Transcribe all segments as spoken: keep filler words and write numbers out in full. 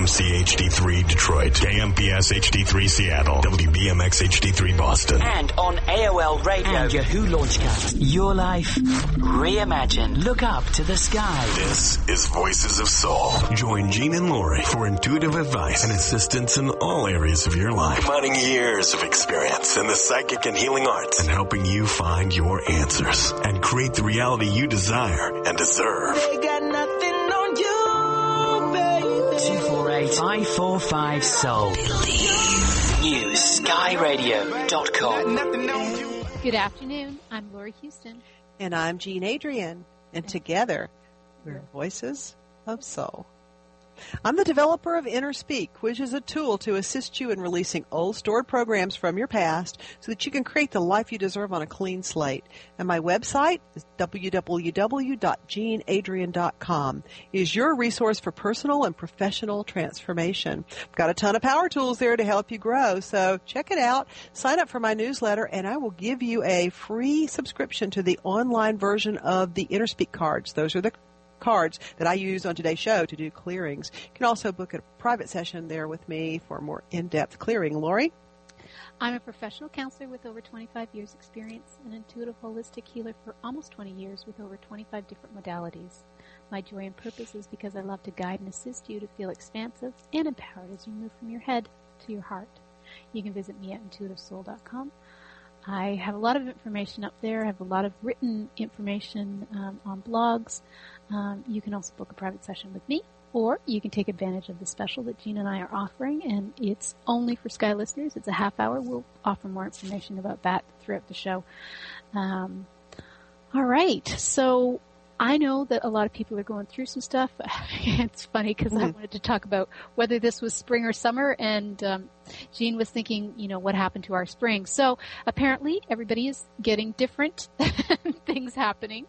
C H D three Detroit, K M P S H D three Seattle, W B M X H D three Boston, and on A O L Radio and Yahoo Launchcast. Your life reimagined. Look up to the sky. This is Voices of Soul. Join Gene and Lori for intuitive advice and assistance in all areas of your life, combining years of experience in the psychic and healing arts and helping you find your answers and create the reality you desire and deserve. They got nothing on you, baby. two four eight, five four five, soul. Believe. New sky radio dot com. Good afternoon. I'm Lori Houston. And I'm Jean Adrian. And together, we're Voices of Soul. I'm the developer of InnerSpeak, which is a tool to assist you in releasing old stored programs from your past so that you can create the life you deserve on a clean slate. And my website is w w w dot jean adrian dot com. It is your resource for personal and professional transformation. I've got a ton of power tools there to help you grow, so check it out. Sign up for my newsletter, and I will give you a free subscription to the online version of the InnerSpeak cards. Those are the cards that I use on today's show to do clearings. You can also book a private session there with me for more in-depth clearing. Lori? I'm a professional counselor with over twenty-five years experience, an intuitive holistic healer for almost twenty years with over twenty-five different modalities. My joy and purpose is because I love to guide and assist you to feel expansive and empowered as you move from your head to your heart. You can visit me at intuitive soul dot com. I have a lot of information up there. I have a lot of written information um, on blogs. Um, you can also book a private session with me, or you can take advantage of the special that Jean and I are offering, and it's only for Sky listeners. It's a half hour. We'll offer more information about that throughout the show. Um, all right. So I know that a lot of people are going through some stuff. It's funny because mm-hmm. I wanted to talk about whether this was spring or summer, and um, Jean was thinking, you know, what happened to our spring. So apparently everybody is getting different things happening.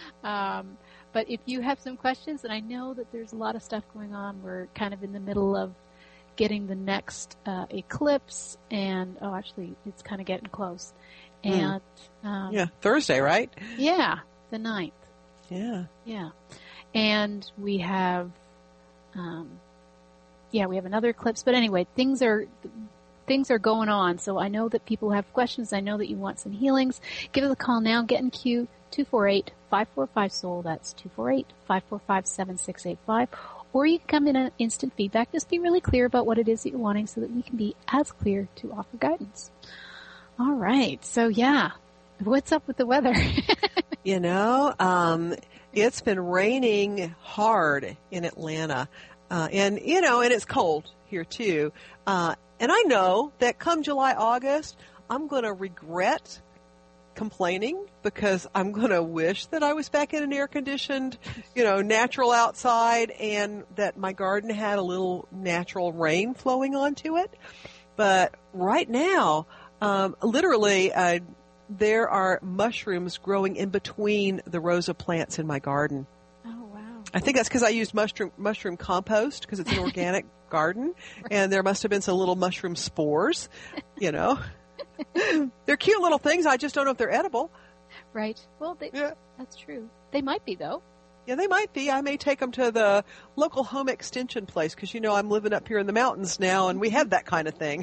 Um, but if you have some questions, and I know that there's a lot of stuff going on, we're kind of in the middle of getting the next uh, eclipse, and, oh, actually, it's kind of getting close. And mm. um, yeah, Thursday, right? Yeah, the ninth. Yeah. Yeah. And we have, um, yeah, we have another eclipse. But anyway, things are, things are going on. So I know that people have questions. I know that you want some healings. Give us a call now. Get in queue, two four eight, five four five, soul. That's two four eight, five four five, seven six eight five. Or you can come in an instant feedback. Just be really clear about what it is that you're wanting so that we can be as clear to offer guidance. All right. So yeah. What's up with the weather? You know, um, it's been raining hard in Atlanta. Uh, and, you know, and it's cold here too. Uh, and I know that come July, August, I'm going to regret complaining because I'm going to wish that I was back in an air-conditioned, you know, natural outside and that my garden had a little natural rain flowing onto it. But right now, um, literally, uh, there are mushrooms growing in between the rows of plants in my garden. Oh, wow. I think that's because I used mushroom mushroom compost because it's an organic garden, and there must have been some little mushroom spores, you know. They're cute little things. I just don't know if they're edible. Right. Well, they, yeah. That's true. They might be, though. Yeah, they might be. I may take them to the local home extension place because, you know, I'm living up here in the mountains now, and we have that kind of thing.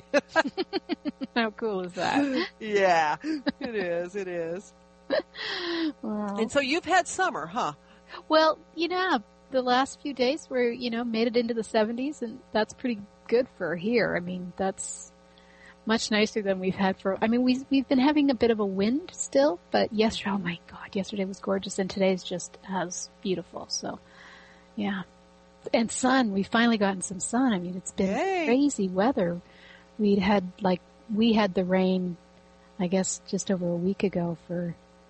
How cool is that? Yeah, it is. It is. Wow. And so you've had summer, huh? Well, you know, the last few days were, you know, made it into the seventies, and that's pretty good for here. I mean, that's much nicer than we've had for, I mean, we, we've been having a bit of a wind still, but yesterday, oh my God, yesterday was gorgeous, and today's just as beautiful. So, yeah. And sun, we finally gotten some sun. I mean, it's been Yay. crazy weather. We'd had, like, we had the rain, I guess, just over a week ago for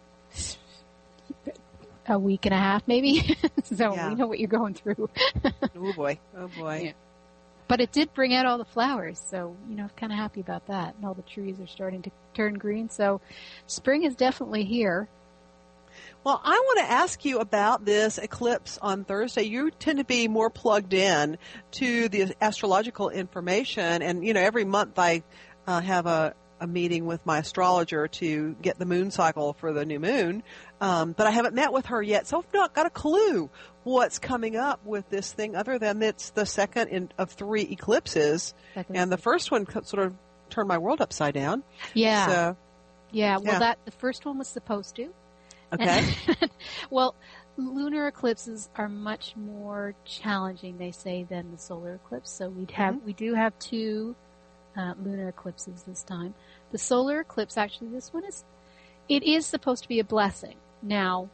a week and a half, maybe. So yeah. we know what you're going through. Oh, boy. Oh, boy. Yeah. But it did bring out all the flowers, so, you know, I'm kind of happy about that. And all the trees are starting to turn green, so spring is definitely here. Well, I want to ask you about this eclipse on Thursday. You tend to be more plugged in to the astrological information, and, you know, every month I uh, have a, a meeting with my astrologer to get the moon cycle for the new moon, um, but I haven't met with her yet, so I've not got a clue what's coming up with this thing other than it's the second in, of three eclipses, second. And the first one sort of turned my world upside down. Yeah. So, yeah, well, yeah. that the first one was supposed to. Okay. Well, lunar eclipses are much more challenging, they say, than the solar eclipse. So we'd have, mm-hmm. we do have two uh, lunar eclipses this time. The solar eclipse, actually, this one is, it is supposed to be a blessing. Now,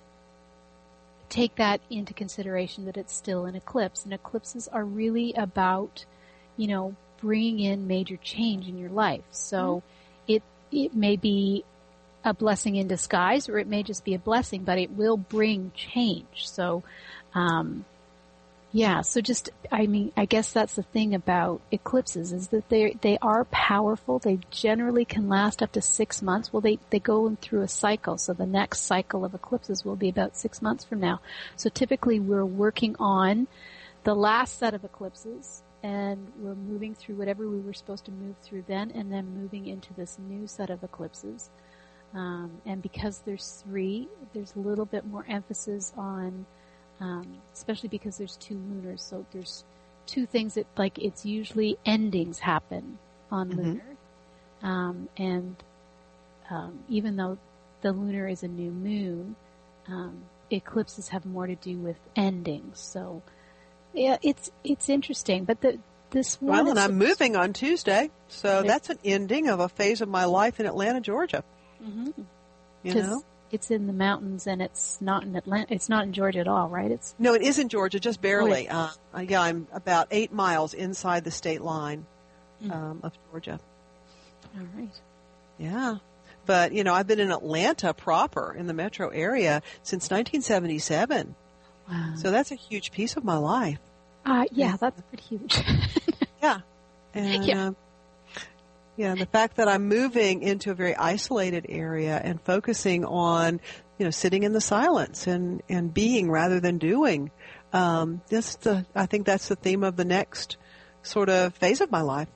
take that into consideration that it's still an eclipse. And eclipses are really about, you know, bringing in major change in your life. So mm-hmm. it it may be a blessing in disguise, or it may just be a blessing, but it will bring change. So, um, yeah, so just, I mean, I guess that's the thing about eclipses, is that they they are powerful. They generally can last up to six months. Well, they, they go through a cycle, so the next cycle of eclipses will be about six months from now. So typically we're working on the last set of eclipses, and we're moving through whatever we were supposed to move through then, and then moving into this new set of eclipses. Um, and because there's three, there's a little bit more emphasis on, um, especially because there's two lunars, so there's two things that, like, it's usually endings happen on mm-hmm. lunar. Um, and um, even though the lunar is a new moon, um, eclipses have more to do with endings. So, yeah, it's it's interesting. But the this one well, and I'm moving on Tuesday, so that's an ending of a phase of my life in Atlanta, Georgia. Mm-hmm. You know, it's in the mountains, and it's not in Atlanta. It's not in Georgia at all, right? It's no, it is in Georgia, just barely. Oh, yeah. Uh, yeah, I'm about eight miles inside the state line mm. um, of Georgia. All right. Yeah, but you know, I've been in Atlanta proper in the metro area since nineteen seventy-seven. Wow. So that's a huge piece of my life. Uh, yeah, that's pretty huge. yeah, and. Yeah. Um, Yeah, the fact that I'm moving into a very isolated area and focusing on, you know, sitting in the silence and, and being rather than doing. Um, this the I think that's the theme of the next sort of phase of my life.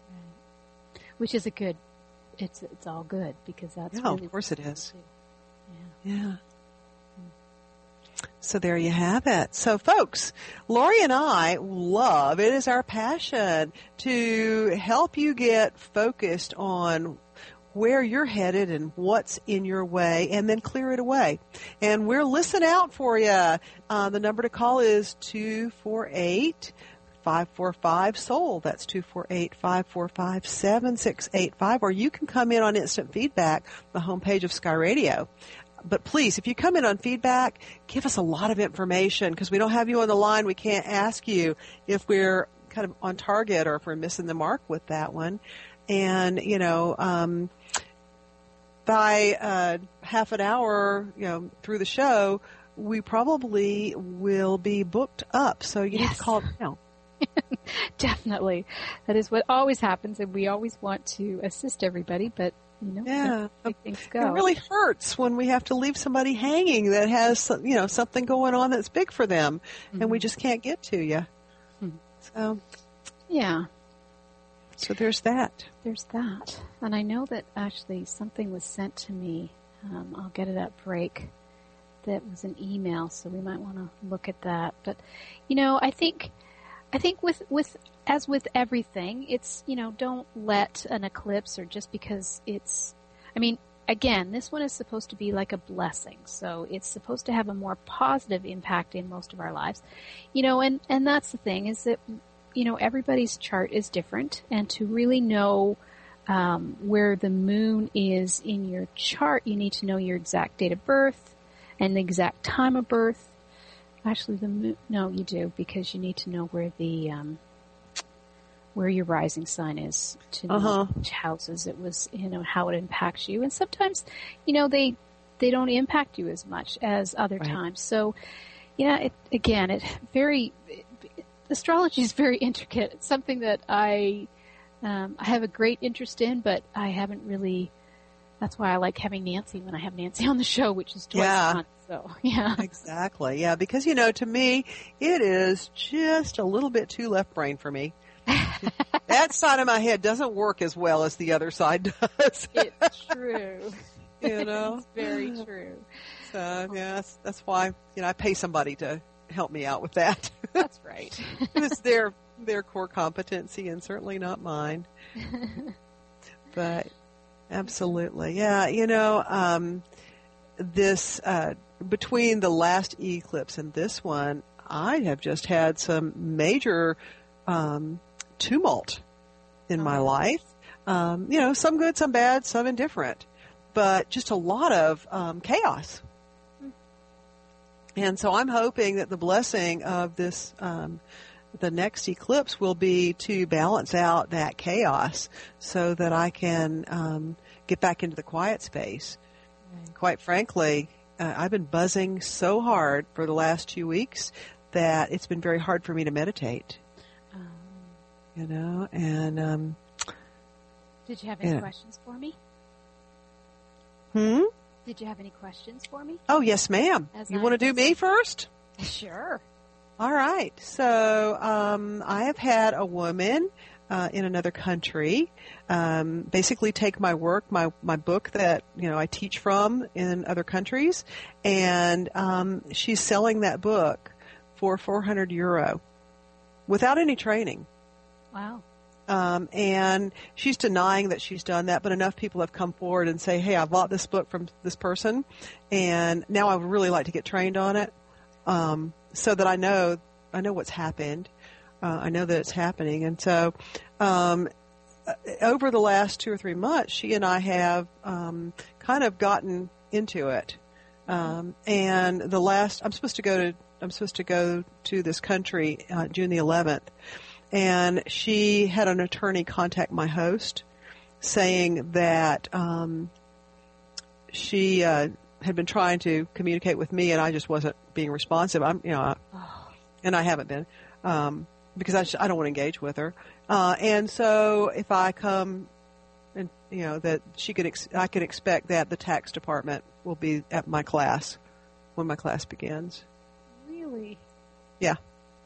Which is a good. It's it's all good, because that's yeah, really of course it is. Yeah. Yeah. So there you have it. So folks, Lori and I love, it is our passion to help you get focused on where you're headed and what's in your way, and then clear it away. And we're listening out for you. Uh, the number to call is two four eight, five four five, SOUL. That's two four eight, five four five, seven six eight five. Or you can come in on Instant Feedback, the homepage of Sky Radio. But please, if you come in on feedback, give us a lot of information, because we don't have you on the line. We can't ask you if we're kind of on target or if we're missing the mark with that one. And, you know, um, by uh, half an hour, you know, through the show, we probably will be booked up. So you yes. need to call now. Definitely. That is what always happens, and we always want to assist everybody, but you know, yeah, things go. It really hurts when we have to leave somebody hanging that has, you know, something going on that's big for them, mm-hmm. and we just can't get to you. Mm-hmm. So, yeah. So there's that. There's that. And I know that actually something was sent to me. Um, I'll get it at break. That was an email, so we might want to look at that. But, you know, I think, I think with with. As with everything, it's, you know, don't let an eclipse, or just because it's, I mean, again, this one is supposed to be like a blessing. So it's supposed to have a more positive impact in most of our lives. You know, and, and that's the thing, is that, you know, everybody's chart is different. And to really know um, where the moon is in your chart, you need to know your exact date of birth and the exact time of birth. Actually, the moon, no, you do, because you need to know where the, um, where your rising sign is, to know uh-huh. which houses it was, you know, how it impacts you. And sometimes, you know, they, they don't impact you as much as other right. times. So, yeah, it, again, it very, it, astrology is very intricate. It's something that I, um, I have a great interest in, but I haven't really, that's why I like having Nancy when I have Nancy on the show, which is twice yeah. a month. So, yeah. Exactly. Yeah, because, you know, to me, it is just a little bit too left brain for me. That side of my head doesn't work as well as the other side does. It's true. You know? It's very true. So, yeah, that's, that's why, you know, I pay somebody to help me out with that. That's right. It's their, their core competency and certainly not mine. But absolutely. Yeah, you know, um, this, uh, between the last eclipse and this one, I have just had some major, um, tumult in my life. Um, you know, some good, some bad, some indifferent, but just a lot of, um, chaos. And so I'm hoping that the blessing of this, um, the next eclipse will be to balance out that chaos so that I can um, get back into the quiet space. Right. Quite frankly, uh, I've been buzzing so hard for the last two weeks that it's been very hard for me to meditate. Um, you know, and um, did you have any yeah. questions for me? Hmm? Did you have any questions for me? Oh, yes, ma'am. As you I want to do me first? Sure. All right. So um, I have had a woman uh, in another country um, basically take my work, my my book that you know I teach from in other countries, and um, she's selling that book for four hundred euro without any training. Wow. Um, and she's denying that she's done that, but enough people have come forward and say, "Hey, I bought this book from this person, and now I would really like to get trained on it." Um, so that I know, I know what's happened. Uh, I know that it's happening. And so, um, over the last two or three months, she and I have, um, kind of gotten into it. Um, and the last, I'm supposed to go to, I'm supposed to go to this country, uh, June the eleventh. And she had an attorney contact my host saying that, um, she, uh, had been trying to communicate with me, and I just wasn't being responsive. I'm, you know, I, Oh. and I haven't been, um, because I just, I don't want to engage with her. Uh, and so if I come, and you know that she could, ex- I could expect that the tax department will be at my class when my class begins. Really? Yeah.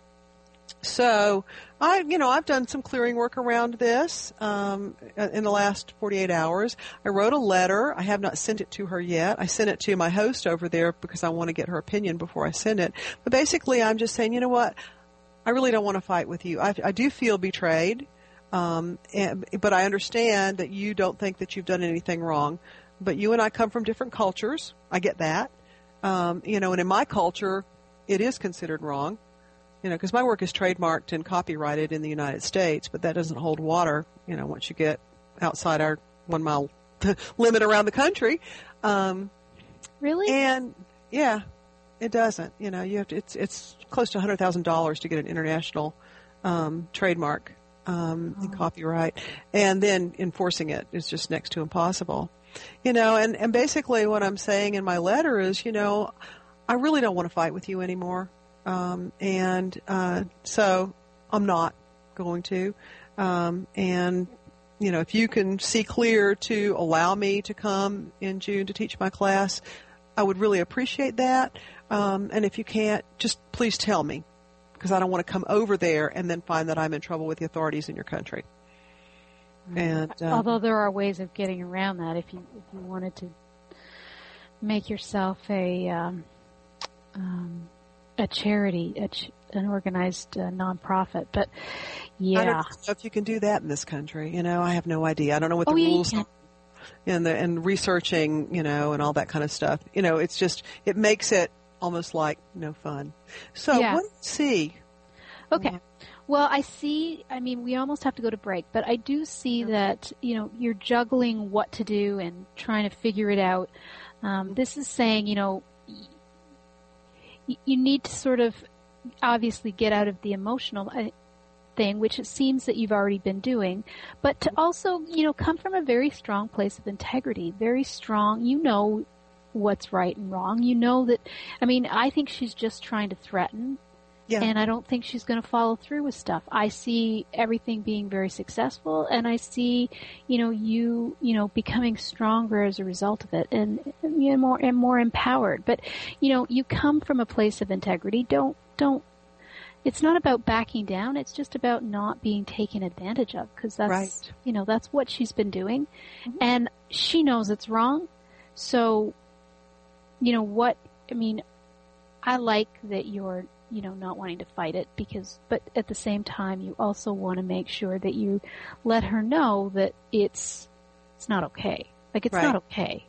So I, you know, I've done some clearing work around this um, in the last forty-eight hours. I wrote a letter. I have not sent it to her yet. I sent it to my host over there because I want to get her opinion before I send it. But basically, I'm just saying, you know what? I really don't want to fight with you. I, I do feel betrayed, um, and, but I understand that you don't think that you've done anything wrong. But you and I come from different cultures. I get that. Um, you know, and in my culture, it is considered wrong. You know, because my work is trademarked and copyrighted in the United States, but that doesn't hold water, you know, once you get outside our one mile limit around the country. Um, really? And yeah, it doesn't. You know, you have to, it's, it's close to one hundred thousand dollars to get an international, um, trademark, um, oh. and copyright. And then enforcing it is just next to impossible. You know, and, and basically what I'm saying in my letter is, you know, I really don't want to fight with you anymore. Um, and, uh, so I'm not going to, um, and, you know, if you can see clear to allow me to come in June to teach my class, I would really appreciate that. Um, and if you can't, just please tell me, because I don't want to come over there and then find that I'm in trouble with the authorities in your country. And, um, although there are ways of getting around that if you, if you wanted to make yourself a, um, um, a charity, a ch- an organized uh, nonprofit, but yeah. I don't know if you can do that in this country. You know, I have no idea. I don't know what the oh, rules yeah, are and the, and researching, you know, and all that kind of stuff. You know, it's just, it makes it almost like no fun. So yeah. what do you see? Okay. Well, I see, I mean, we almost have to go to break, but I do see that, you know, you're juggling what to do and trying to figure it out. Um, this is saying, you know, you need to sort of obviously get out of the emotional thing, which it seems that you've already been doing, but to also, you know, come from a very strong place of integrity, very strong. You know what's right and wrong. You know that, I mean, I think she's just trying to threaten Yeah. And I don't think she's going to follow through with stuff. I see everything being very successful, and I see, you know, you, you know, becoming stronger as a result of it, and, and you know, more and more empowered. But, you know, you come from a place of integrity. Don't, don't. It's not about backing down. It's just about not being taken advantage of, because that's, right. you know, that's what she's been doing, mm-hmm. and she knows it's wrong. So, you know what? I mean, I like that you're, you know, not wanting to fight it, because, but at the same time, you also want to make sure that you let her know that it's, it's not okay. Like, it's right. not okay.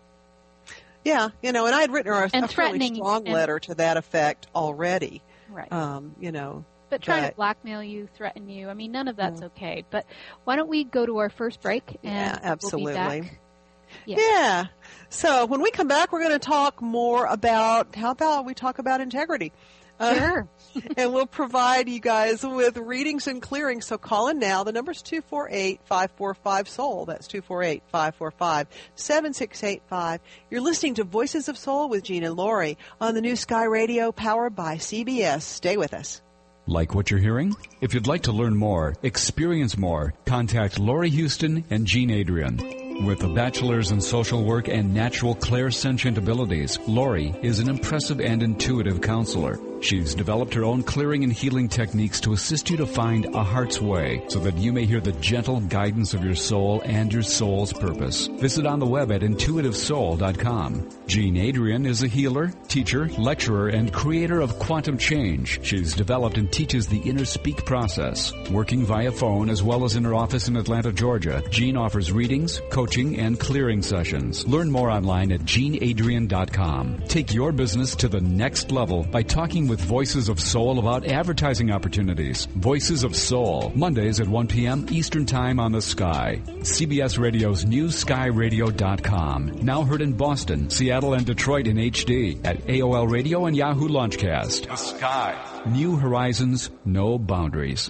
Yeah, you know, and I had written her a, and a fairly strong and, letter to that effect already. Right. Um, you know. But trying to blackmail you, threaten you, I mean, none of that's yeah. okay. But why don't we go to our first break? And yeah, absolutely. We'll be back. Yeah. yeah. So when we come back, we're going to talk more about, how about we talk about integrity? Sure. Uh, and we'll provide you guys with readings and clearings. So call in now. The number's two four eight, five four five, SOUL. That's two four eight, five four five, seven six eight five. You're listening to Voices of Soul with Gene and Lori on the new Sky Radio, powered by C B S. Stay with us. Like what you're hearing? If you'd like to learn more, experience more, contact Lori Houston and Gene Adrian. With a bachelor's in social work and natural clairsentient abilities, Lori is an impressive and intuitive counselor. She's developed her own clearing and healing techniques to assist you to find a heart's way so that you may hear the gentle guidance of your soul and your soul's purpose. Visit on the web at intuitive soul dot com. Gene Adrian is a healer, teacher, lecturer, and creator of Quantum Change. She's developed and teaches the Inner Speak process. Working via phone as well as in her office in Atlanta, Georgia, Gene offers readings, coaching, and clearing sessions. Learn more online at gene adrian dot com. Take your business to the next level by talking with Voices of Soul about advertising opportunities. Voices of Soul, Mondays at one p.m. Eastern Time on the Sky. C B S Radio's new sky radio dot com. Now heard in Boston, Seattle, and Detroit in H D at A O L Radio and Yahoo Launchcast. The Sky. New horizons, no boundaries.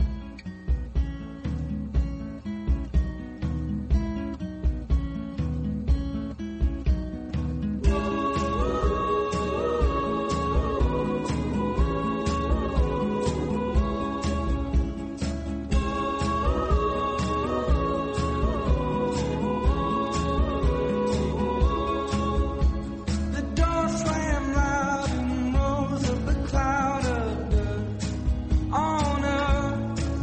On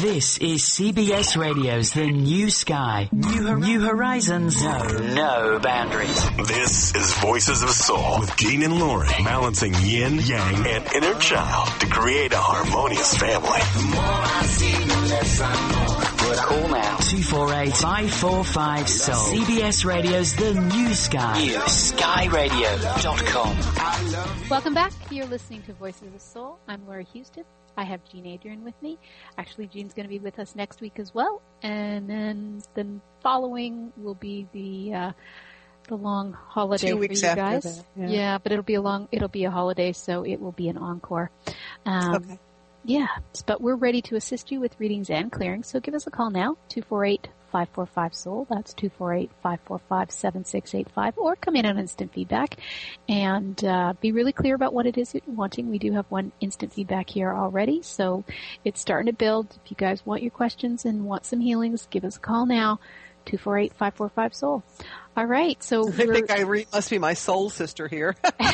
This is C B S Radio's The New Sky. New, hor- New Horizons. No, no boundaries. This is Voices of Soul with Gene and Lori, balancing yin, yang, and inner child to create a harmonious family. The more I see, the less I know. Call now. two four eight, five four five, soul. C B S Radio's The New Sky. New Sky Radio dot com. Welcome back. You're listening to Voices of Soul. I'm Laura Houston. I have Gene Adrian with me. Actually, Gene's going to be with us next week as well. And then the following will be the uh, the long holiday Two for weeks you after guys. that, yeah. yeah, but it'll be a long it'll be a holiday, so it will be an encore. Um, Okay. Yeah, but we're ready to assist you with readings and clearings. So give us a call now, two four eight, five four five, soul. That's two four eight, five four five, seven six eight five. Or come in on instant feedback and uh, be really clear about what it is you're wanting. We do have one instant feedback here already, so it's starting to build. If you guys want your questions and want some healings, give us a call now, two four eight, five four five, soul. All right, so I think Irene must be my soul sister here.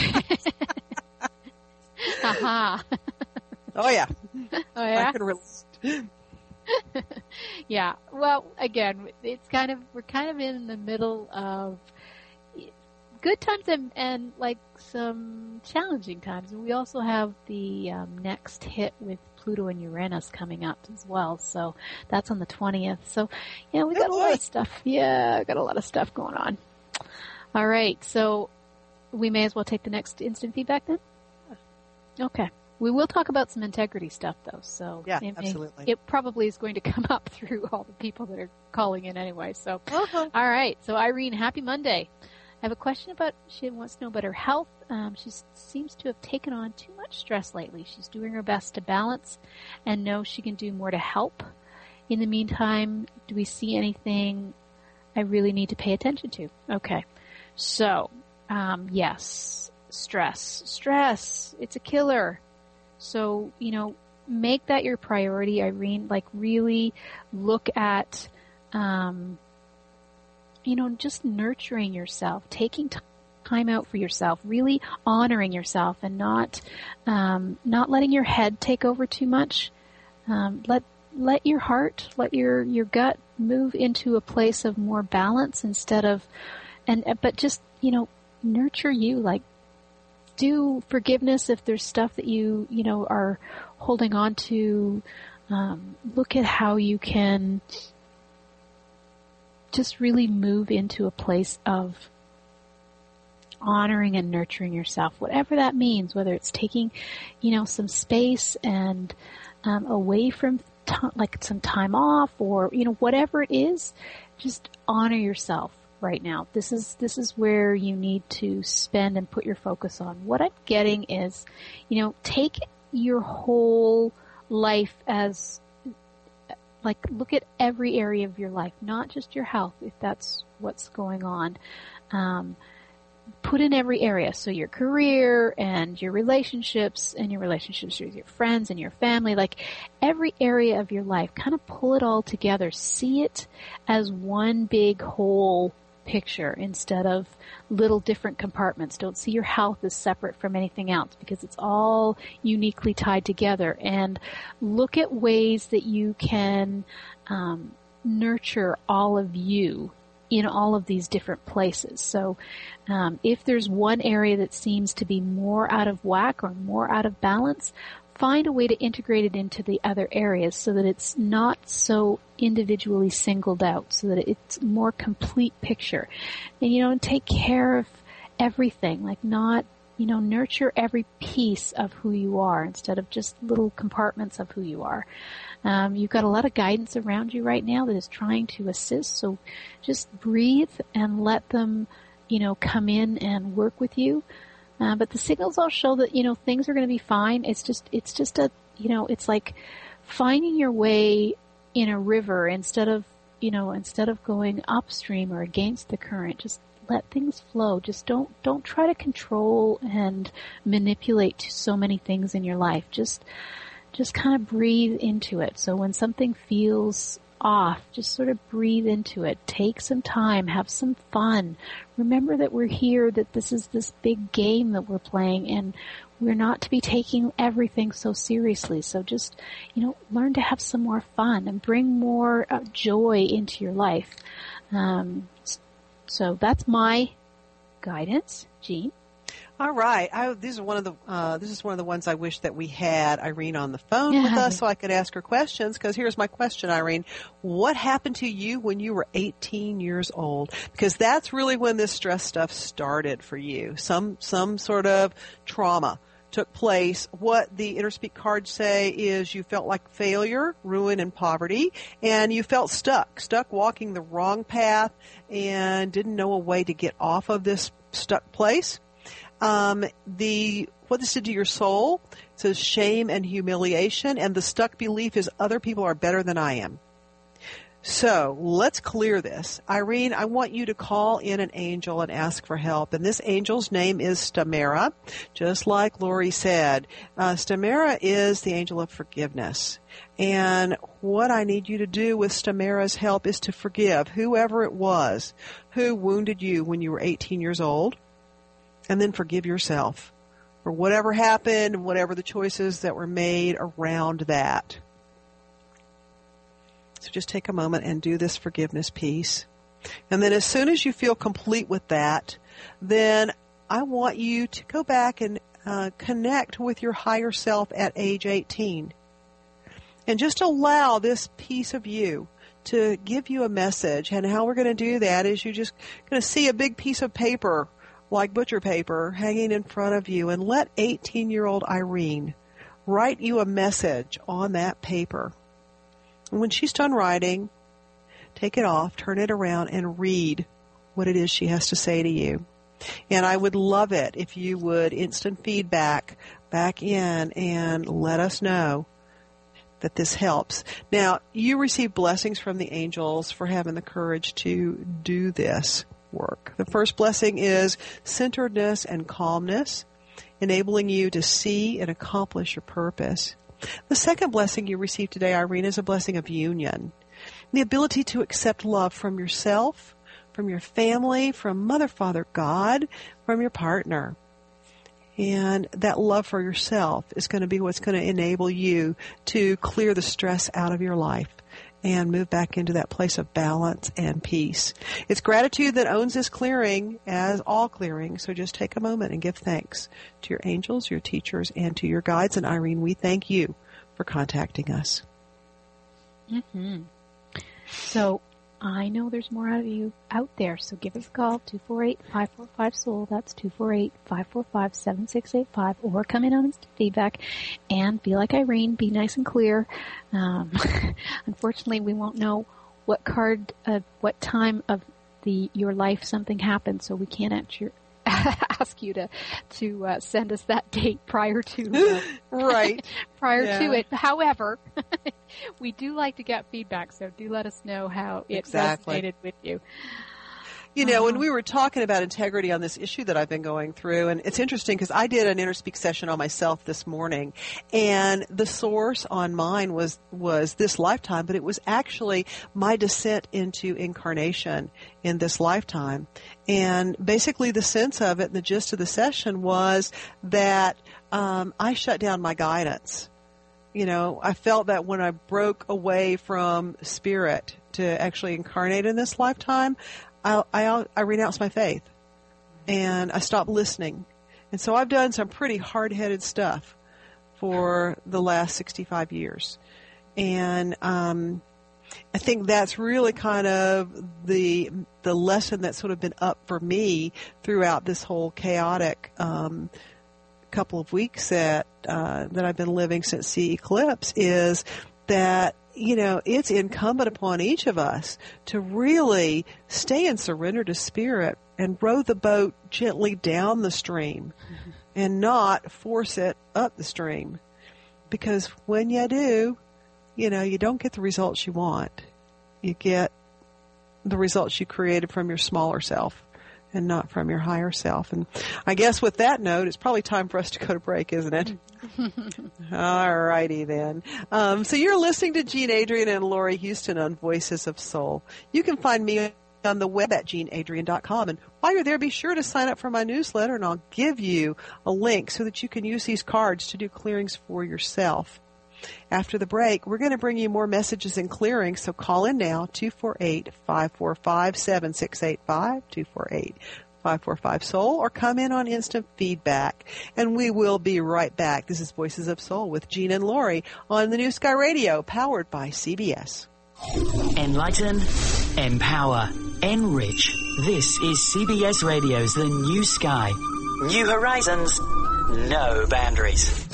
Aha. Oh, yeah. Oh, yeah? I can relate. Yeah. Well, again, it's kind of, we're kind of in the middle of good times and, and like some challenging times. And we also have the um, next hit with Pluto and Uranus coming up as well. So that's on the twentieth. So, yeah, we got a lot of stuff. Yeah, got a lot of stuff going on. All right. So we may as well take the next instant feedback then? Okay. We will talk about some integrity stuff, though. So yeah, it may, absolutely. It probably is going to come up through all the people that are calling in anyway. So, uh-huh. All right. So, Irene, happy Monday. I have a question about, she wants to know about her health. Um, she seems to have taken on too much stress lately. She's doing her best to balance and knows she can do more to help. In the meantime, do we see anything I really need to pay attention to? Okay. So, um, yes, stress. Stress. It's a killer. So, you know, make that your priority, Irene. Like, really look at, um, you know, just nurturing yourself, taking t- time out for yourself, really honoring yourself, and not, um, not letting your head take over too much. Um, let let your heart, let your your gut move into a place of more balance instead of, and but just, you know, nurture you. Like, do forgiveness if there's stuff that you, you know, are holding on to. Um, look at how you can just really move into a place of honoring and nurturing yourself, whatever that means, whether it's taking, you know, some space and um, away from t- like some time off, or, you know, whatever it is, just honor yourself. Right now, this is this is where you need to spend and put your focus on. What I'm getting is, you know, take your whole life as, like, look at every area of your life, not just your health, if that's what's going on. Um, put in every area, so your career and your relationships and your relationships with your friends and your family, like every area of your life, kind of pull it all together. See it as one big whole picture instead of little different compartments. Don't see your health as separate from anything else, because it's all uniquely tied together. And look at ways that you can um, nurture all of you in all of these different places. So um, if there's one area that seems to be more out of whack or more out of balance, find a way to integrate it into the other areas so that it's not so individually singled out, so that it's a more complete picture. And, you know, take care of everything, like not, you know, nurture every piece of who you are instead of just little compartments of who you are. Um, you've got a lot of guidance around you right now that is trying to assist, so just breathe and let them, you know, come in and work with you. Uh, but the signals all show that, you know, things are going to be fine. It's just, it's just a, you know, it's like finding your way in a river instead of, you know, instead of going upstream or against the current. Just let things flow. Just don't, don't try to control and manipulate so many things in your life. Just, just kind of breathe into it. So when something feels off. Just sort of breathe into it. Take some time. Have some fun. Remember that we're here, that this is this big game that we're playing, and we're not to be taking everything so seriously. So just, you know, learn to have some more fun and bring more uh, joy into your life. Um, so that's my guidance. Jean? All right. I, these are one of the. Uh, this is one of the ones I wish that we had Irene on the phone Yeah. with us so I could ask her questions. Because here's my question, Irene: what happened to you when you were eighteen years old? Because that's really when this stress stuff started for you. Some some sort of trauma took place. What the Inner Speak cards say is you felt like failure, ruin, and poverty, and you felt stuck, stuck walking the wrong path, and didn't know a way to get off of this stuck place. Um, the what this did to your soul, it says shame and humiliation, and the stuck belief is other people are better than I am. So let's clear this. Irene, I want you to call in an angel and ask for help. And this angel's name is Stamera, just like Lori said. Uh, Stamera is the angel of forgiveness. And what I need you to do with Stamera's help is to forgive whoever it was who wounded you when you were eighteen years old. And then forgive yourself for whatever happened, whatever the choices that were made around that. So just take a moment and do this forgiveness piece. And then as soon as you feel complete with that, then I want you to go back and uh, connect with your higher self at age eighteen. And just allow this piece of you to give you a message. And how we're going to do that is you're just going to see a big piece of paper like butcher paper hanging in front of you, and let eighteen-year-old Irene write you a message on that paper. And when she's done writing, take it off, turn it around, and read what it is she has to say to you. And I would love it if you would instant feedback back in and let us know that this helps. Now, you receive blessings from the angels for having the courage to do this work. The first blessing is centeredness and calmness, enabling you to see and accomplish your purpose. The second blessing you receive today, Irene, is a blessing of union. The ability to accept love from yourself, from your family, from Mother, Father, God, from your partner. And that love for yourself is going to be what's going to enable you to clear the stress out of your life and move back into that place of balance and peace. It's gratitude that owns this clearing, as all clearing, so just take a moment and give thanks to your angels, your teachers, and to your guides. And Irene, we thank you for contacting us. Mm-hmm. So I know there's more out of you out there, so give us a call, two four eight, five four five, soul. That's two four eight, five four five, seven six eight five, or come in on instant feedback and be like Irene, be nice and clear. Um, unfortunately, we won't know what card, uh, what time of the your life something happened, so we can't answer, ask you to to uh, send us that date prior to uh, right prior yeah. to it. However, we do like to get feedback, so do let us know how it exactly. resonated with you. You know, uh-huh. when we were talking about integrity on this issue that I've been going through, and it's interesting because I did an Inner Speak session on myself this morning, and the source on mine was, was this lifetime, but it was actually my descent into incarnation in this lifetime. And basically the sense of it, and the gist of the session was that um, I shut down my guidance. You know, I felt that when I broke away from spirit to actually incarnate in this lifetime, I, I, I renounced my faith, and I stopped listening. And so I've done some pretty hard-headed stuff for the last sixty-five years. And um, I think that's really kind of the the lesson that's sort of been up for me throughout this whole chaotic um, couple of weeks that uh, that I've been living since the eclipse, is that, you know, it's incumbent upon each of us to really stay in surrender to spirit and row the boat gently down the stream mm-hmm. and not force it up the stream. Because when you do, you know, you don't get the results you want. You get the results you created from your smaller self. and not from your higher self. And I guess with that note, it's probably time for us to go to break, isn't it? All righty then. Um, so you're listening to Jean Adrian and Laurie Houston on Voices of Soul. You can find me on the web at jean adrian dot com. And while you're there, be sure to sign up for my newsletter, and I'll give you a link so that you can use these cards to do clearings for yourself. After the break, we're going to bring you more messages and clearings, so call in now, two four eight, five four five, seven six eight five, two four eight, five four five, soul, or come in on instant feedback. And we will be right back. This is Voices of Soul with Jean and Laurie on the New Sky Radio, powered by C B S. Enlighten, empower, enrich. This is C B S Radio's The New Sky. New horizons, no boundaries.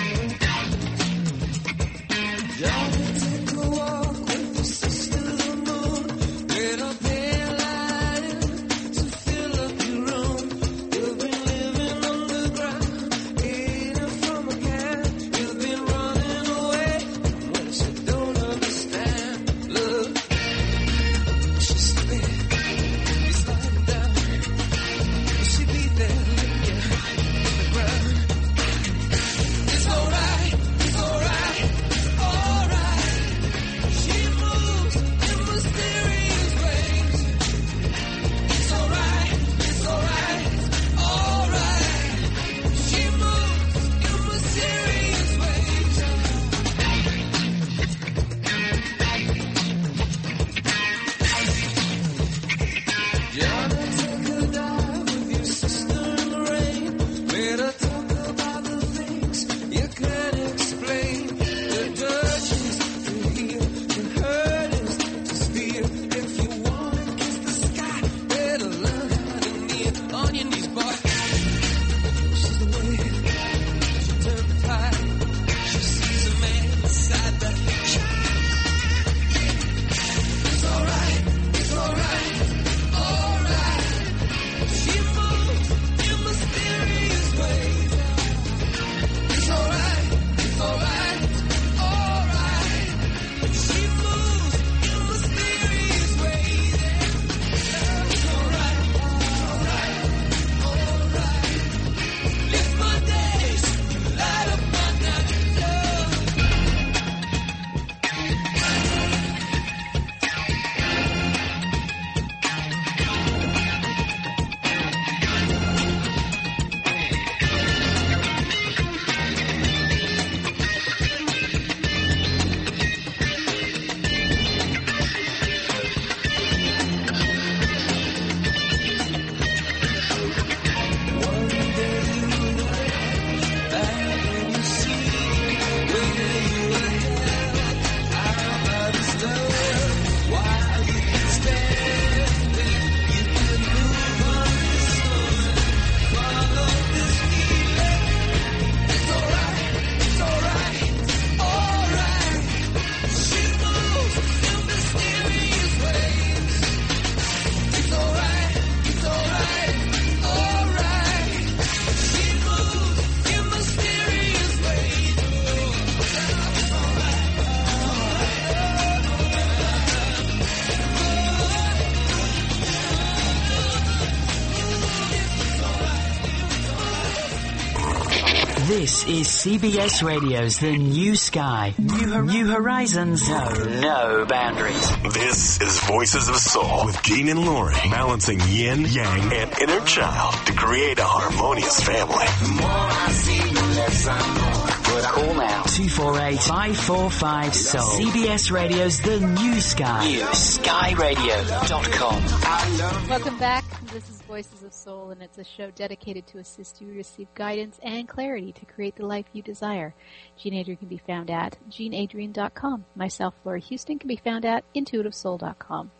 This is C B S Radio's The New Sky. New, New horizons, no, no boundaries. This is Voices of Soul with Jean and Laurie, balancing yin, yang, and inner child to create a harmonious family. The more I see, the less I know. Call now, two four eight, five four five, soul. C B S Radio's The New Sky. New sky radio dot com. Welcome back. This is Voices of Soul, and it's a show dedicated to assist you receive guidance and clarity to create the life you desire. Jean Adrian can be found at jean adrian dot com. Myself, Laurie Houston, can be found at intuitive soul dot com.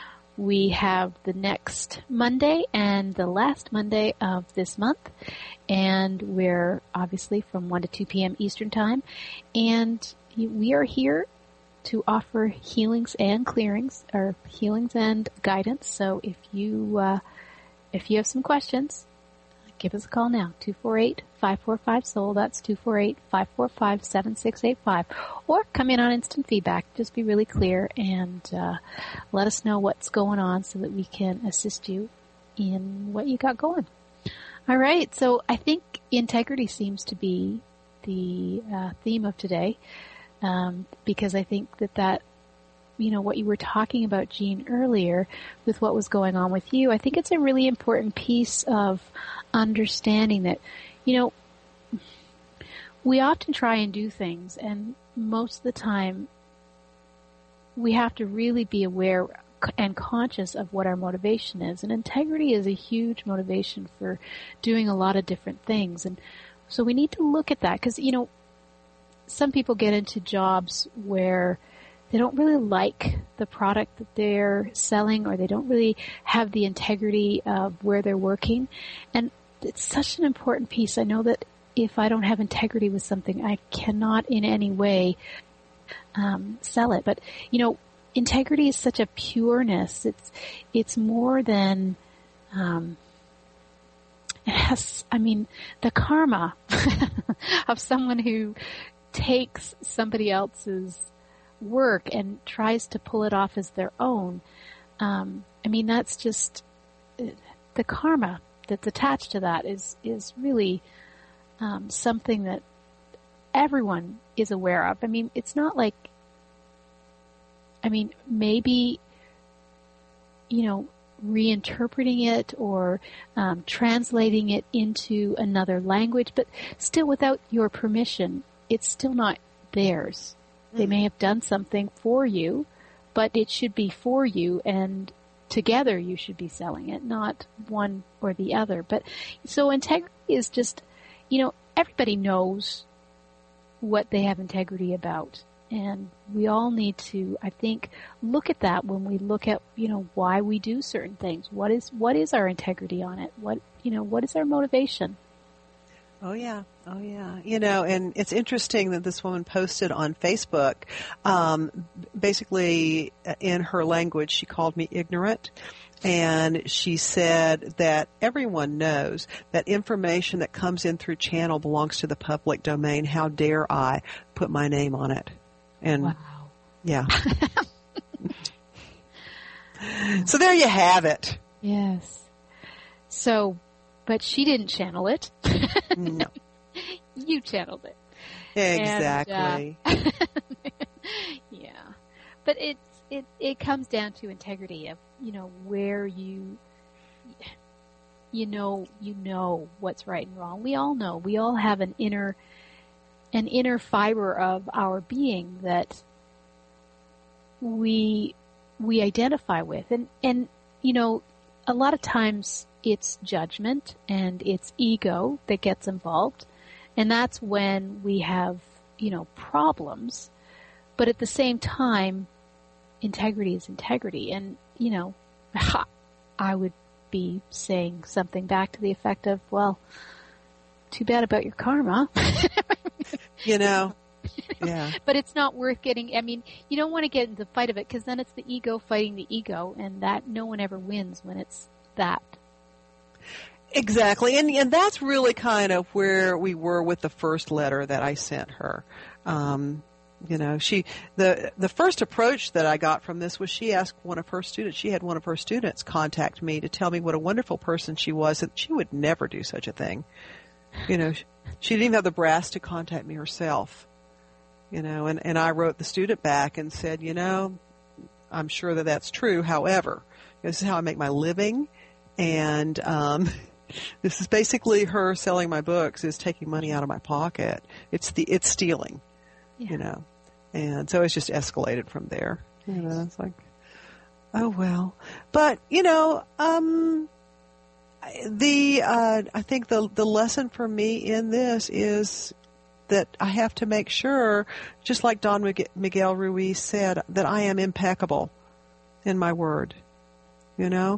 We have the next Monday and the last Monday of this month, and we're obviously from one to two p.m. Eastern Time, and we are here to offer healings and clearings, or healings and guidance. So if you uh, if you have some questions, give us a call now, two four eight, five four five, soul. That's two four eight, five four five, seven six eight five. Or come in on instant feedback. Just be really clear and uh, let us know what's going on so that we can assist you in what you got going. All right. So I think integrity seems to be the uh, theme of today, um, because I think that that, you know, what you were talking about, Jean, earlier with what was going on with you, I think it's a really important piece of understanding that, you know, we often try and do things, and most of the time we have to really be aware and conscious of what our motivation is. And integrity is a huge motivation for doing a lot of different things. And so we need to look at that because, you know, some people get into jobs where they don't really like the product that they're selling, or they don't really have the integrity of where they're working. And it's such an important piece. I know that if I don't have integrity with something, I cannot in any way um, sell it. But, you know, integrity is such a pureness. It's it's more than um, it has. I mean, the karma of someone who takes somebody else's work and tries to pull it off as their own. Um, I mean, that's just the karma that's attached to that is is really um, something that everyone is aware of. I mean, it's not like, I mean, maybe, you know, reinterpreting it or um, translating it into another language, but still without your permission, it's still not theirs. Mm-hmm. They may have done something for you, but it should be for you, and together you should be selling it, not one or the other. But so integrity is just, you know, everybody knows what they have integrity about. And we all need to, I think, look at that when we look at, you know, why we do certain things. What is, what is our integrity on it? What, you know, what is our motivation? Oh, yeah. Oh, yeah. You know, and it's interesting that this woman posted on Facebook, um, basically in her language, she called me ignorant. And she said that everyone knows that information that comes in through channel belongs to the public domain. How dare I put my name on it? And wow. Yeah. So there you have it. Yes. So, but she didn't channel it. No. You channeled it. Exactly. And, uh, yeah. But it's, it, it comes down to integrity of, you know, where you, you know, you know what's right and wrong. We all know. We all have an inner, an inner fiber of our being that we, we identify with. And, and, you know, a lot of times it's judgment and it's ego that gets involved. And that's when we have, you know, problems. But at the same time, integrity is integrity. And, you know, I would be saying something back to the effect of, well, too bad about your karma. You know, yeah. But it's not worth getting, I mean, you don't want to get into the fight of it, because then it's the ego fighting the ego, and that no one ever wins when it's that. Exactly. And, and that's really kind of where we were with the first letter that I sent her. Um, You know, she, the, the first approach that I got from this was she asked one of her students, she had one of her students contact me to tell me what a wonderful person she was, and she would never do such a thing. You know, she didn't even have the brass to contact me herself. You know, and, and I wrote the student back and said, you know, I'm sure that that's true. However, this is how I make my living. And, um, this is basically her selling my books is taking money out of my pocket. It's the, it's stealing. Yeah. You know, and so it's just escalated from there. You know, it's like, oh well. But you know, um, the uh, I think the the lesson for me in this is that I have to make sure, just like Don Miguel Ruiz said, that I am impeccable in my word. You know,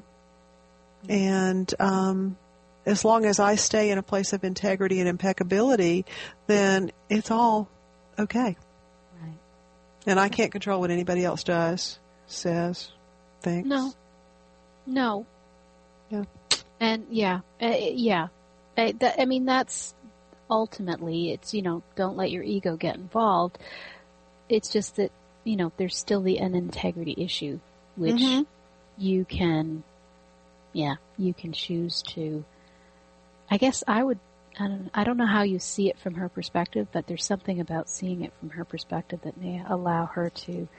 and um, as long as I stay in a place of integrity and impeccability, then it's all okay. Right. And I can't control what anybody else does, says, thinks. No. No. Yeah. And yeah, uh, yeah. Uh, that, I mean, that's ultimately, it's, you know, don't let your ego get involved. It's just that, you know, there's still the an integrity issue, which mm-hmm. you can, yeah, you can choose to, I guess I would, I don't, I don't know how you see it from her perspective, but there's something about seeing it from her perspective that may allow her to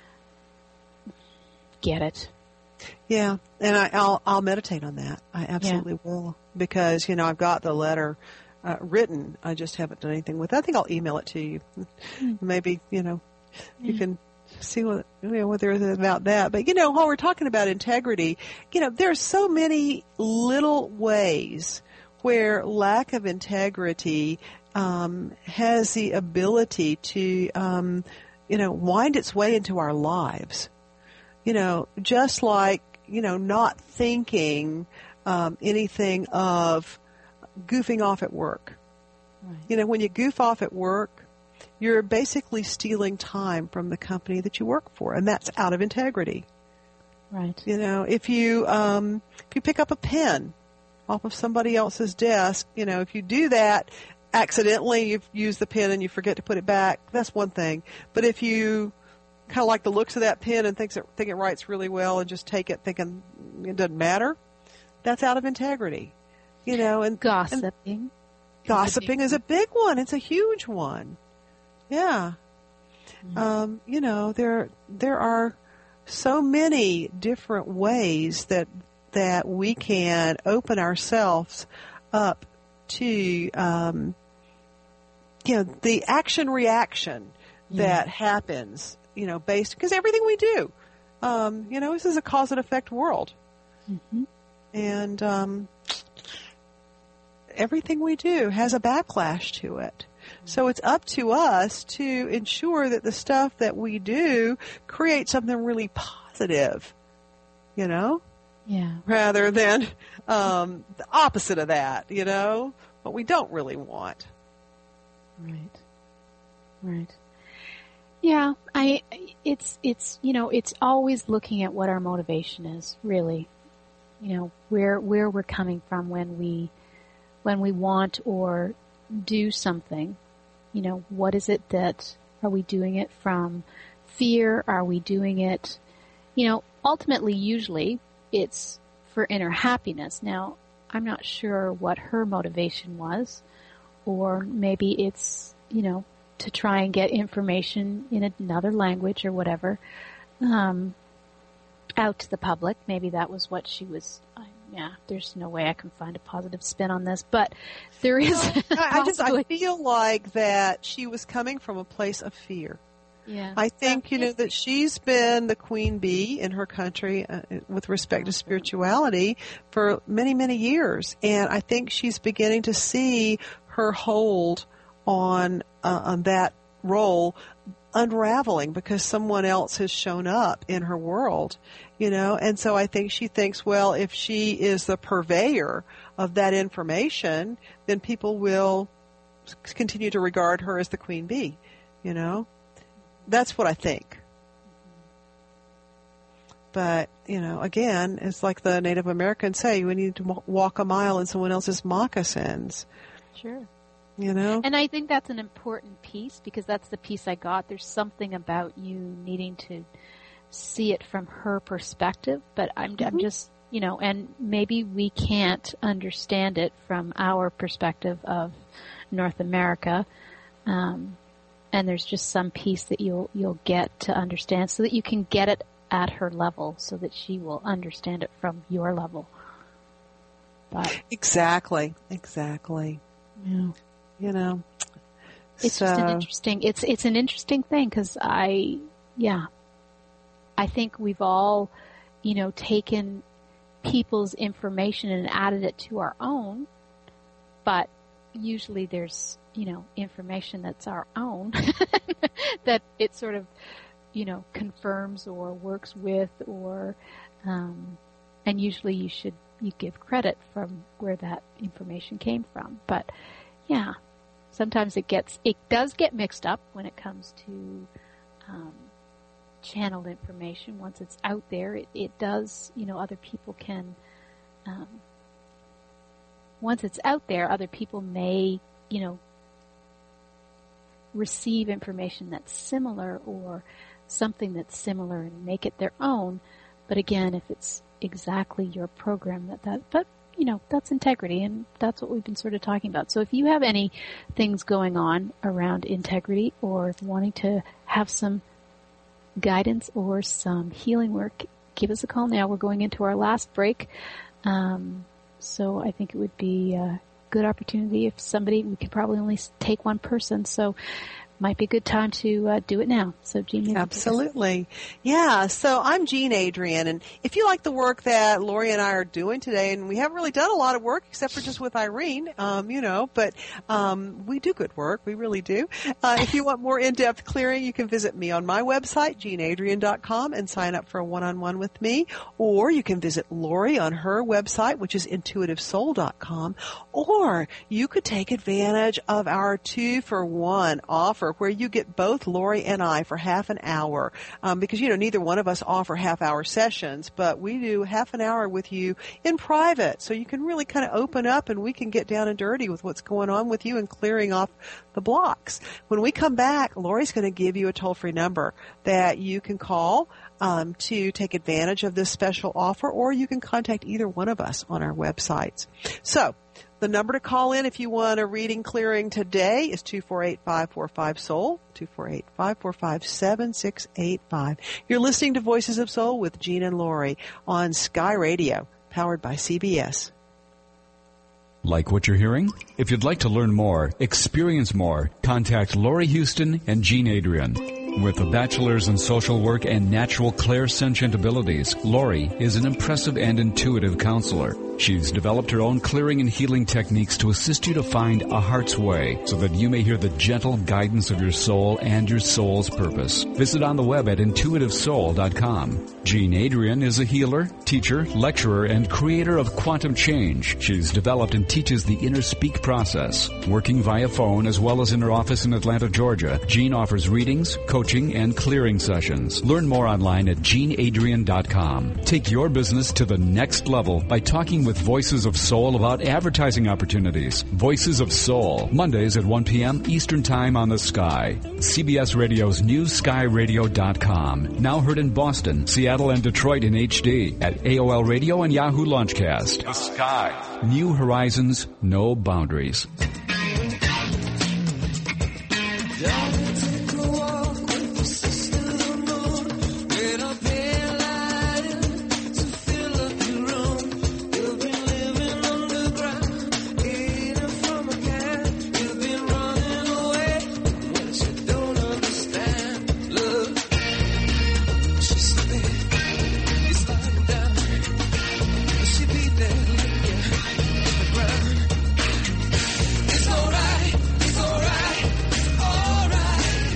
get it. Yeah, and I, I'll I'll meditate on that. I absolutely yeah. will, because you know I've got the letter uh, written. I just haven't done anything with it. I think I'll email it to you. Mm. Maybe you know you yeah. can see what you know what there is about that. But you know, while we're talking about integrity, you know, there's so many little ways where lack of integrity um, has the ability to um, you know wind its way into our lives. You know, just like, you know, not thinking um, anything of goofing off at work. Right. You know, when you goof off at work, you're basically stealing time from the company that you work for, and that's out of integrity. Right. You know, if you um, if you pick up a pen off of somebody else's desk, you know, if you do that accidentally, you've used the pen and you forget to put it back, that's one thing. But if you kind of like the looks of that pen and thinks it, think it writes really well and just take it thinking it doesn't matter, that's out of integrity. You know, and gossiping. And gossiping is a big one. It's a huge one. Yeah. Mm-hmm. Um, you know, there there are so many different ways that that we can open ourselves up to um, you know, the action reaction yeah. that happens. You know, based, because everything we do, um, you know, this is a cause and effect world. Mm-hmm. And um, everything we do has a backlash to it. Mm-hmm. So it's up to us to ensure that the stuff that we do creates something really positive, you know? Yeah. Rather than um, the opposite of that, you know, what we don't really want. Right. Right. Yeah, I, it's, it's, you know, it's always looking at what our motivation is, really. You know, where, where we're coming from when we, when we want or do something. You know, what is it that, are we doing it from fear? Are we doing it, you know, ultimately, usually, it's for inner happiness. Now, I'm not sure what her motivation was, or maybe it's, you know, to try and get information in another language or whatever um, out to the public. Maybe that was what she was. Uh, yeah, there's no way I can find a positive spin on this, but there is. I just I feel like that she was coming from a place of fear. Yeah, I think you know that she's been the queen bee in her country uh, with respect to spirituality for many many years, and I think she's beginning to see her hold on uh, on that role unraveling because someone else has shown up in her world, you know, and so I think she thinks, well, if she is the purveyor of that information, then people will continue to regard her as the queen bee, you know. That's what I think. But, you know, again, it's like the Native Americans say, we need to walk a mile in someone else's moccasins. Sure. You know? And I think that's an important piece because that's the piece I got. There's something about you needing to see it from her perspective, but I'm, mm-hmm. I'm just, you know, and maybe we can't understand it from our perspective of North America. Um, and there's just some piece that you'll, you'll get to understand so that you can get it at her level so that she will understand it from your level. But exactly. Exactly. Yeah. You know, it's so. just an interesting, it's, it's an interesting thing because I, yeah, I think we've all, you know, taken people's information and added it to our own, but usually there's, you know, information that's our own that it sort of, you know, confirms or works with or, um, and usually you should, you give credit from where that information came from. But yeah, sometimes it gets, it does get mixed up when it comes to, um, channeled information. Once it's out there, it, it does, you know, other people can, um, once it's out there, other people may, you know, receive information that's similar or something that's similar and make it their own. But again, if it's, exactly your program that that, but you know, that's integrity, and that's what we've been sort of talking about. So if you have any things going on around integrity or wanting to have some guidance or some healing work, give us a call now. We're going into our last break. Um, so I think it would be a good opportunity if somebody, we could probably only take one person. So might be a good time to uh, do it now. So, Jean, absolutely, yeah. So I'm Jean Adrian, and if you like the work that Lori and I are doing today, and we haven't really done a lot of work except for just with Irene, um, you know, but um, we do good work. We really do. Uh, if you want more in-depth clearing, you can visit me on my website, jean adrian dot com, and sign up for a one-on-one with me, or you can visit Lori on her website, which is intuitive soul dot com, or you could take advantage of our two-for-one offer, where you get both Lori and I for half an hour, um, because, you know, neither one of us offer half-hour sessions, but we do half an hour with you in private, so you can really kind of open up and we can get down and dirty with what's going on with you and clearing off the blocks. When we come back, Lori's going to give you a toll-free number that you can call um, to take advantage of this special offer, or you can contact either one of us on our websites. So, the number to call in if you want a reading clearing today is two four eight, five four five, SOUL, two four eight, five four five, seven six eight five. You're listening to Voices of Soul with Jean and Lori on Sky Radio, powered by C B S. Like what you're hearing? If you'd like to learn more, experience more, contact Lori Houston and Jean Adrian. With a bachelor's in social work and natural clairsentient abilities, Lori is an impressive and intuitive counselor. She's developed her own clearing and healing techniques to assist you to find a heart's way so that you may hear the gentle guidance of your soul and your soul's purpose. Visit on the web at intuitive soul dot com. Jean Adrian is a healer, teacher, lecturer, and creator of Quantum Change. She's developed and teaches the Inner Speak process. Working via phone as well as in her office in Atlanta, Georgia, Jean offers readings, coaching, and clearing sessions. Learn more online at jean adrian dot com. Take your business to the next level by talking with Voices of Soul about advertising opportunities. Voices of Soul, Mondays at one p.m. Eastern Time on the Sky. C B S Radio's new sky radio dot com. Now heard in Boston, Seattle, and Detroit in H D at A O L Radio and Yahoo Launchcast. The Sky. New horizons, no boundaries. It's alright, it's alright, alright.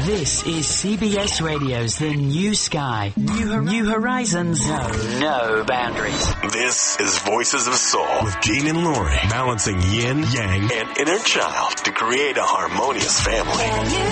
This is C B S Radio's The New Sky. New, hor- New Horizons. No, no boundaries. This is Voices of Soul with Gene and Lori, balancing yin, yang, and inner child to create a harmonious family.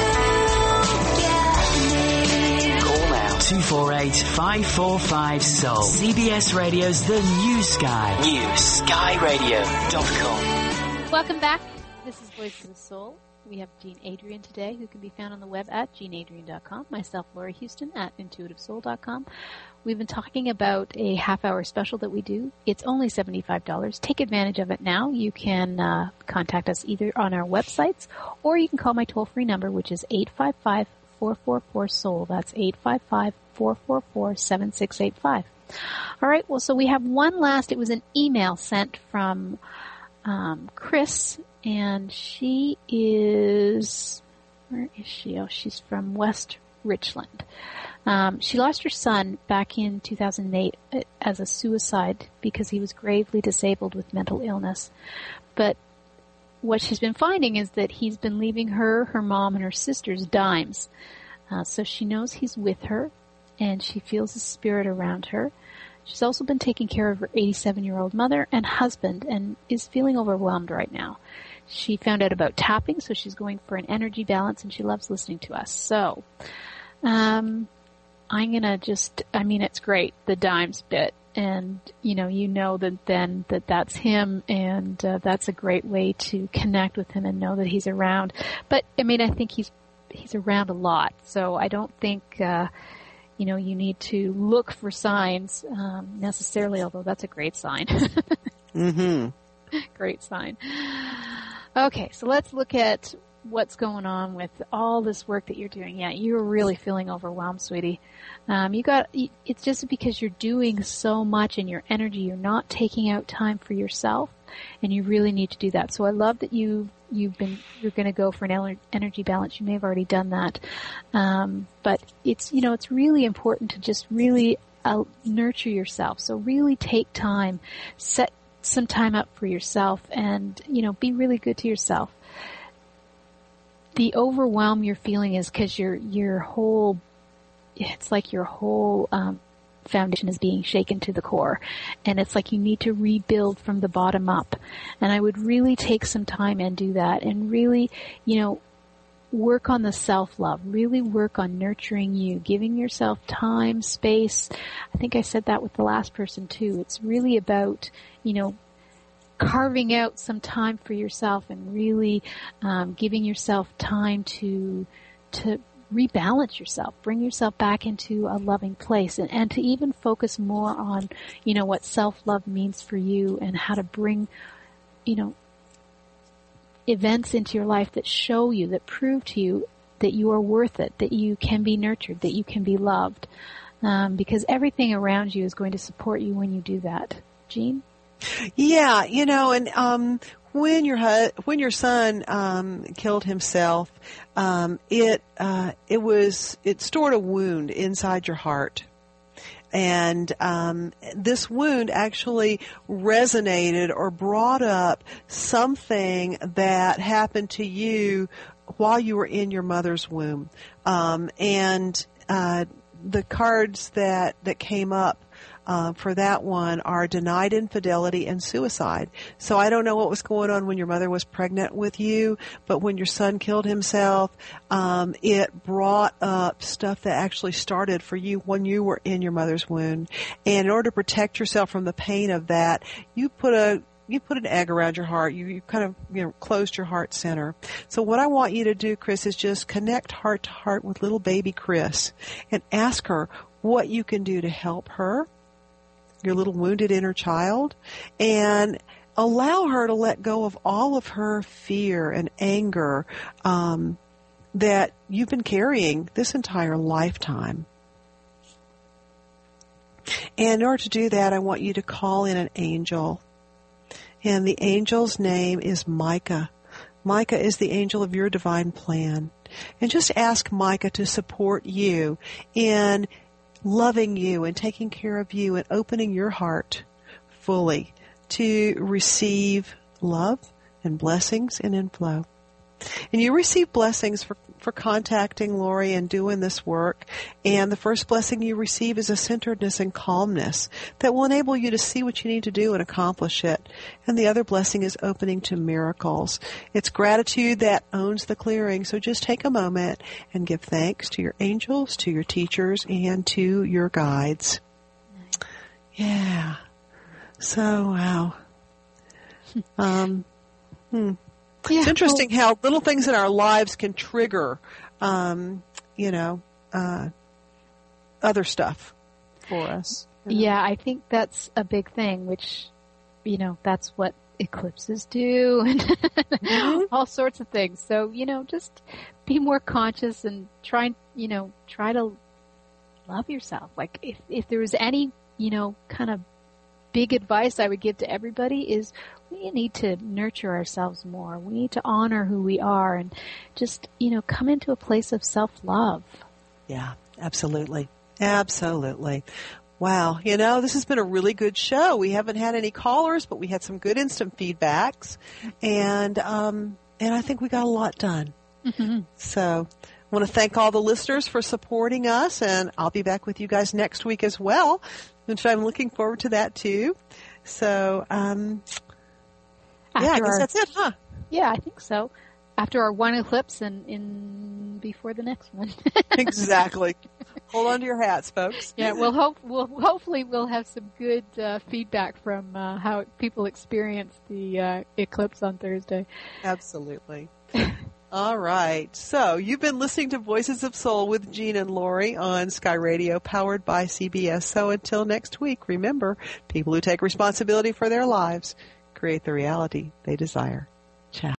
Call now. two four eight, five four five, soul. C B S Radio's The New Sky. New Sky Radio dot com. Welcome back. This is Voices of Soul. We have Jean Adrian today, who can be found on the web at Jean Adrian dot com. Myself, Lori Houston, at Intuitive Soul dot com. We've been talking about a half-hour special that we do. It's only seventy-five dollars. Take advantage of it now. You can uh, contact us either on our websites, or you can call my toll-free number, which is eight five five, four four four, soul. That's eight five five, four four four, seven six eight five. All right, well, so we have one last. It was an email sent from um, Chris, and she is, where is she? Oh, she's from West Richland. Um, she lost her son back in two thousand eight as a suicide because he was gravely disabled with mental illness. But what she's been finding is that he's been leaving her, her mom, and her sisters dimes. Uh, so she knows he's with her, and she feels his spirit around her. She's also been taking care of her eighty-seven-year-old mother and husband and is feeling overwhelmed right now. She found out about tapping, so she's going for an energy balance, and she loves listening to us. So, um, I'm going to just, I mean, it's great, the dimes bit. And, you know, you know that then that that's him, and uh, that's a great way to connect with him and know that he's around. But, I mean, I think he's he's around a lot. So I don't think, uh, you know, you need to look for signs um, necessarily, although that's a great sign. Mm-hmm. Great sign. Okay, so let's look at what's going on with all this work that you're doing. Yeah, you're really feeling overwhelmed, sweetie. Um, you got, it's just because you're doing so much in your energy, you're not taking out time for yourself, and you really need to do that. So I love that you, you've been, you're going to go for an energy balance. You may have already done that. Um, but it's, you know, it's really important to just really uh, nurture yourself. So really take time, set some time up for yourself, and, you know, be really good to yourself. The overwhelm you're feeling is because your your whole, it's like your whole um, foundation is being shaken to the core, and it's like you need to rebuild from the bottom up. And I would really take some time and do that, and really, you know, work on the self-love, really work on nurturing you, giving yourself time, space. I think I said that with the last person too. It's really about, you know, carving out some time for yourself and really um, giving yourself time to to rebalance yourself, bring yourself back into a loving place, and, and to even focus more on, you know, what self-love means for you and how to bring, you know, events into your life that show you, that prove to you that you are worth it, that you can be nurtured, that you can be loved, um, because everything around you is going to support you when you do that. Jean? Yeah, you know, and um, when your hu- when your son um, killed himself, um, it uh, it was it stored a wound inside your heart. And um, this wound actually resonated or brought up something that happened to you while you were in your mother's womb. Um, and uh, the cards that, that came up Uh, for that one are denied infidelity and suicide. So I don't know what was going on when your mother was pregnant with you, but when your son killed himself, um, it brought up stuff that actually started for you when you were in your mother's womb. And in order to protect yourself from the pain of that, you put a You put an egg around your heart. You, you kind of, you know, closed your heart center. So what I want you to do, Chris, is just connect heart to heart with little baby Chris and ask her what you can do to help her, your little wounded inner child, and allow her to let go of all of her fear and anger um, that you've been carrying this entire lifetime. And in order to do that, I want you to call in an angel. And the angel's name is Micah. Micah is the angel of your divine plan. And just ask Micah to support you in loving you and taking care of you and opening your heart fully to receive love and blessings and inflow. And you receive blessings for, for contacting Lori and doing this work. And the first blessing you receive is a centeredness and calmness that will enable you to see what you need to do and accomplish it. And the other blessing is opening to miracles. It's gratitude that owns the clearing. So just take a moment and give thanks to your angels, to your teachers, and to your guides. Yeah. So, wow. Um, hmm. Yeah, it's interesting well, how little things in our lives can trigger, um, you know, uh, other stuff for us. You know? Yeah, I think that's a big thing, which, you know, that's what eclipses do and mm-hmm. all sorts of things. So, you know, just be more conscious and try, you know, try to love yourself. Like if, if there was any, you know, kind of big advice I would give to everybody is we need to nurture ourselves more. We need to honor who we are and just, you know, come into a place of self-love. Yeah, absolutely. Absolutely. Wow. You know, this has been a really good show. We haven't had any callers, but we had some good instant feedbacks. And, um, and I think we got a lot done. Mm-hmm. So I want to thank all the listeners for supporting us, and I'll be back with you guys next week as well, which I'm looking forward to that too. So, um, yeah, I guess our, that's it, huh? Yeah, I think so. After our one eclipse and in before the next one. Exactly. Hold on to your hats, folks. Yeah, we'll hope we'll hopefully we'll have some good uh, feedback from uh, how people experience the uh, eclipse on Thursday. Absolutely. All right. So you've been listening to Voices of Soul with Jean and Lori on Sky Radio, powered by C B S. So until next week, remember, people who take responsibility for their lives create the reality they desire. Ciao.